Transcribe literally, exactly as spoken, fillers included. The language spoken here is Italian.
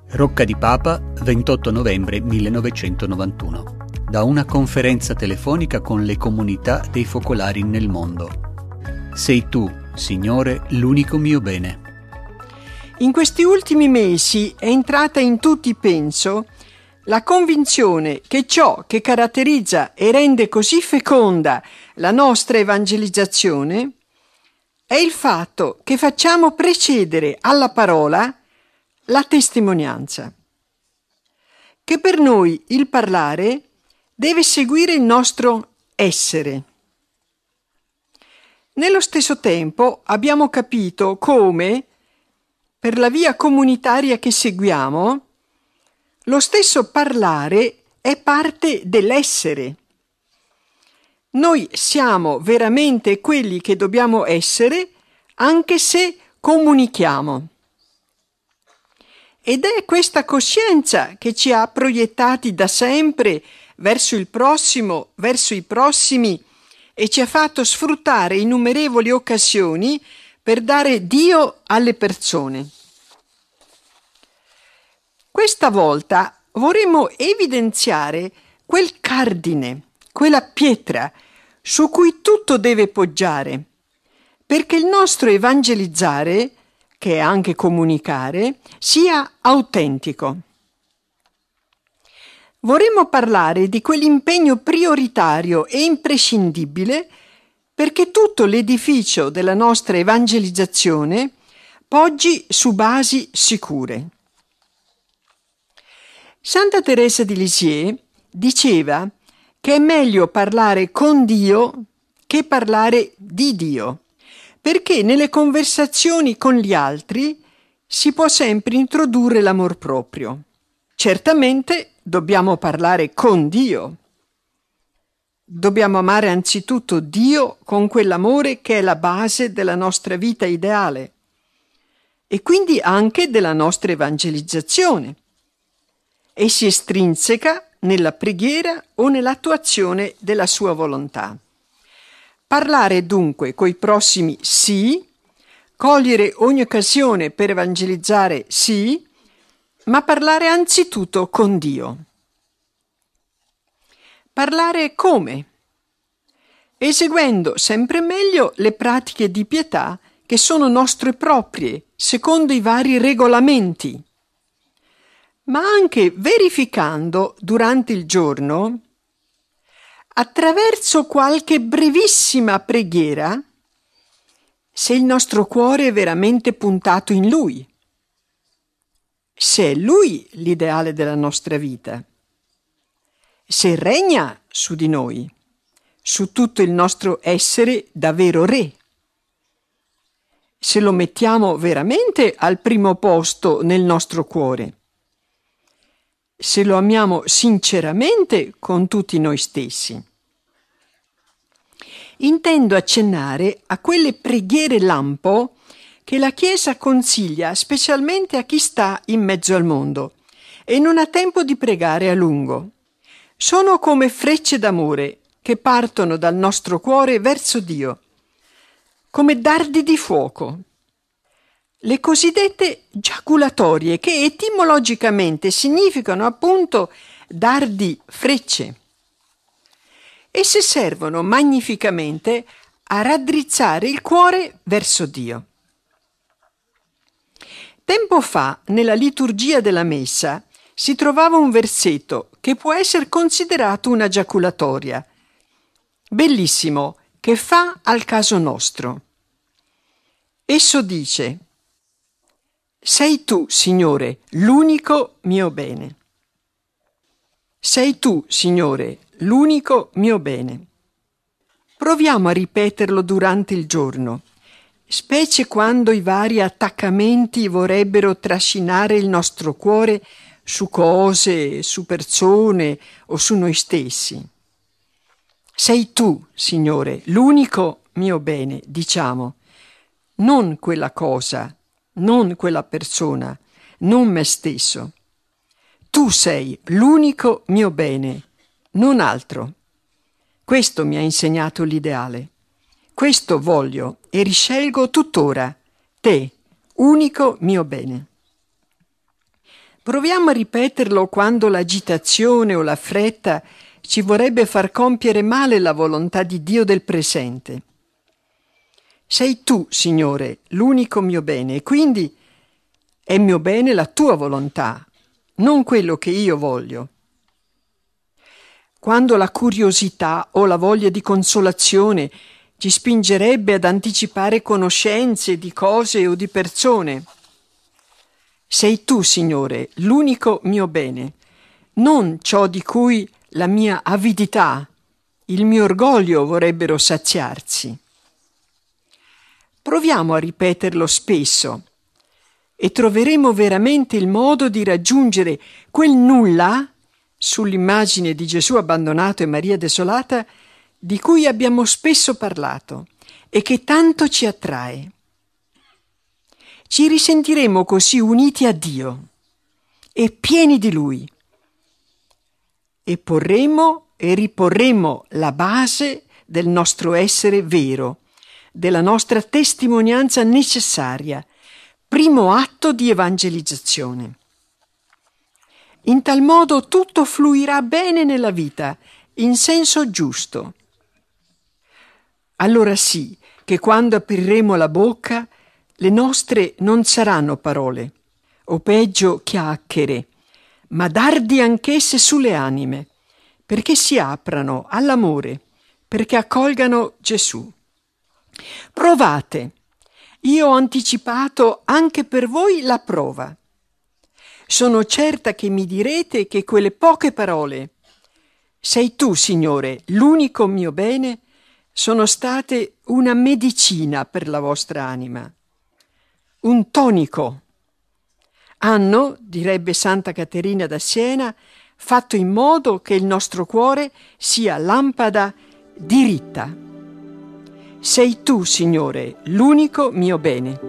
Rocca di Papa, ventotto novembre millenovecentonovantuno. Da una conferenza telefonica con le comunità dei focolari nel mondo. Sei tu, Signore, l'unico mio bene. In questi ultimi mesi è entrata in tutti, penso, la convinzione che ciò che caratterizza e rende così feconda la nostra evangelizzazione è il fatto che facciamo precedere alla parola la testimonianza, che per noi il parlare deve seguire il nostro essere. Nello stesso tempo abbiamo capito come, per la via comunitaria che seguiamo, lo stesso parlare è parte dell'essere. Noi siamo veramente quelli che dobbiamo essere, anche se comunichiamo. Ed è questa coscienza che ci ha proiettati da sempre verso il prossimo, verso i prossimi, e ci ha fatto sfruttare innumerevoli occasioni per dare Dio alle persone. Questa volta vorremmo evidenziare quel cardine, quella pietra su cui tutto deve poggiare, perché il nostro evangelizzare, che è anche comunicare, sia autentico. Vorremmo parlare di quell'impegno prioritario e imprescindibile perché tutto l'edificio della nostra evangelizzazione poggi su basi sicure. Santa Teresa di Lisieux diceva che è meglio parlare con Dio che parlare di Dio, perché nelle conversazioni con gli altri si può sempre introdurre l'amor proprio. Certamente dobbiamo parlare con Dio. Dobbiamo amare anzitutto Dio con quell'amore che è la base della nostra vita ideale e quindi anche della nostra evangelizzazione, e si estrinseca nella preghiera o nell'attuazione della sua volontà. Parlare dunque coi prossimi sì, cogliere ogni occasione per evangelizzare sì, ma parlare anzitutto con Dio. Parlare come? Eseguendo sempre meglio le pratiche di pietà che sono nostre proprie, secondo i vari regolamenti, ma anche verificando durante il giorno, attraverso qualche brevissima preghiera, se il nostro cuore è veramente puntato in Lui, se è Lui l'ideale della nostra vita, se regna su di noi, su tutto il nostro essere da vero re, se lo mettiamo veramente al primo posto nel nostro cuore, se lo amiamo sinceramente con tutti noi stessi. Intendo accennare a quelle preghiere lampo che la Chiesa consiglia specialmente a chi sta in mezzo al mondo e non ha tempo di pregare a lungo. Sono come frecce d'amore che partono dal nostro cuore verso Dio, come dardi di fuoco. Le cosiddette giaculatorie, che etimologicamente significano appunto dardi frecce. Esse servono magnificamente a raddrizzare il cuore verso Dio. Tempo fa, nella liturgia della Messa, si trovava un versetto che può essere considerato una giaculatoria, bellissimo, che fa al caso nostro. Esso dice: «Sei tu, Signore, l'unico mio bene». Sei tu, Signore, l'unico mio bene. Proviamo a ripeterlo durante il giorno, specie quando i vari attaccamenti vorrebbero trascinare il nostro cuore su cose, su persone o su noi stessi. Sei tu, Signore, l'unico mio bene, diciamo, non quella cosa, non quella persona, non me stesso. Tu sei l'unico mio bene, non altro. Questo mi ha insegnato l'ideale. Questo voglio e riscelgo tuttora, te, unico mio bene. Proviamo a ripeterlo quando l'agitazione o la fretta ci vorrebbe far compiere male la volontà di Dio del presente. Sei tu, Signore, l'unico mio bene, e quindi è mio bene la tua volontà, non quello che io voglio. Quando la curiosità o la voglia di consolazione ci spingerebbe ad anticipare conoscenze di cose o di persone. Sei tu, Signore, l'unico mio bene, non ciò di cui la mia avidità, il mio orgoglio vorrebbero saziarsi. Proviamo a ripeterlo spesso e troveremo veramente il modo di raggiungere quel nulla, sull'immagine di Gesù abbandonato e Maria desolata, di cui abbiamo spesso parlato e che tanto ci attrae. Ci risentiremo così uniti a Dio e pieni di Lui e porremo e riporremo la base del nostro essere vero, della nostra testimonianza necessaria, primo atto di evangelizzazione. In tal modo tutto fluirà bene nella vita, in senso giusto. Allora sì, che quando apriremo la bocca, le nostre non saranno parole, o peggio chiacchiere, ma dardi anch'esse sulle anime, perché si aprano all'amore, perché accolgano Gesù. Provate. Io ho anticipato anche per voi la prova. Sono certa che mi direte che quelle poche parole, sei tu, Signore, l'unico mio bene, sono state una medicina per la vostra anima, un tonico. Hanno, direbbe Santa Caterina da Siena, fatto in modo che il nostro cuore sia lampada diritta. Sei tu, Signore, l'unico mio bene.